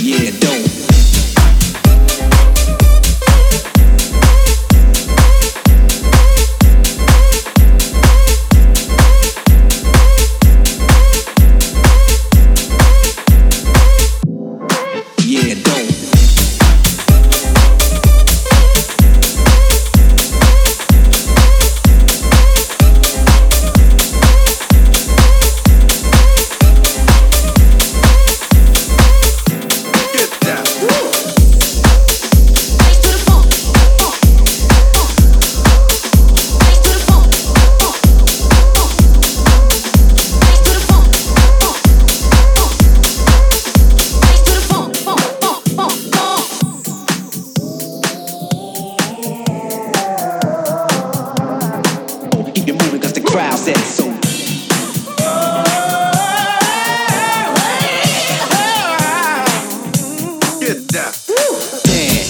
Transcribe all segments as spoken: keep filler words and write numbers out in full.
Yeah, don't. Yeah, don't. Keep it moving 'cause the crowd said so. Get down. Dance.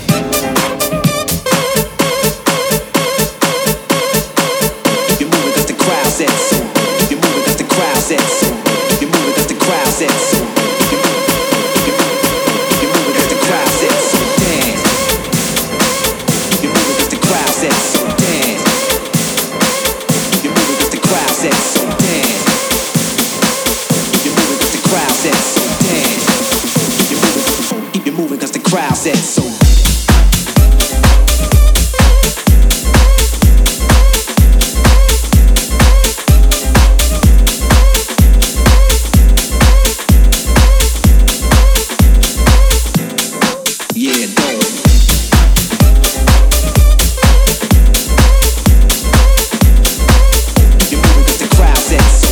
Keep it moving 'cause the crowd said so. Keep it moving 'cause the crowd said so. Keep it moving 'cause the crowd said so. Keep it moving, keep it moving 'cause the crowd said so. Dance. Keep it moving 'cause the crowd said so. Dance. Keep it moving 'cause the crowd said so. Dance. Keep it moving 'cause the crowd said so. Dance. Keep it moving, keep it moving 'cause the crowd said so. Yeah, don't. Keep it moving 'cause the crowd said so.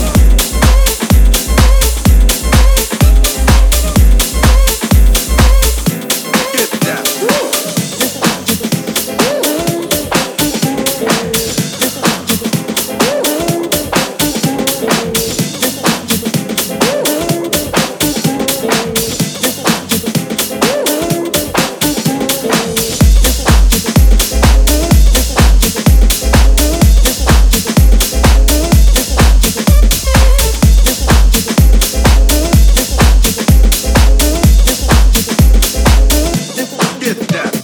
Get down. Get down.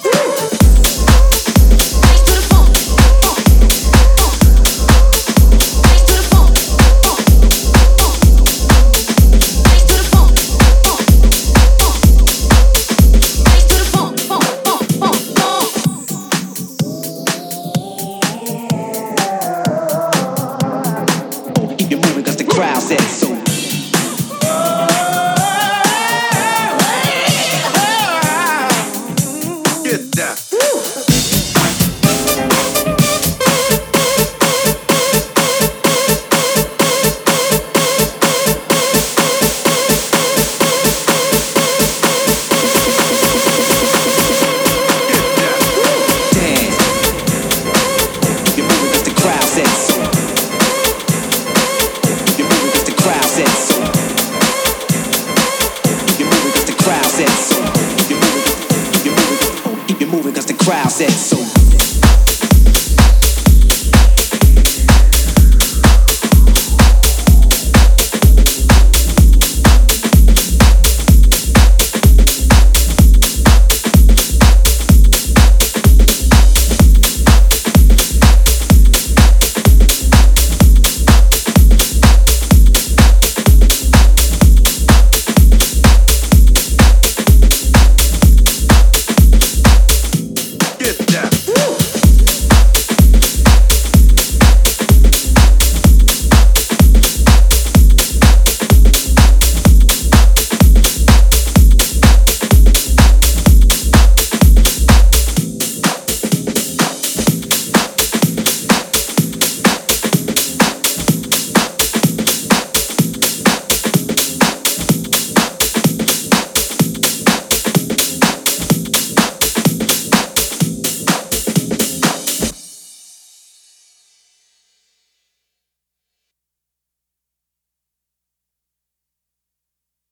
Keep it moving 'cause the crowd said so. Get down. Dance. Keep it moving 'cause the crowd said so. Keep it moving 'cause the crowd said so. Keep it moving 'cause the crowd said so. Keep it moving, keep it moving, keep it moving 'cause the crowd said so.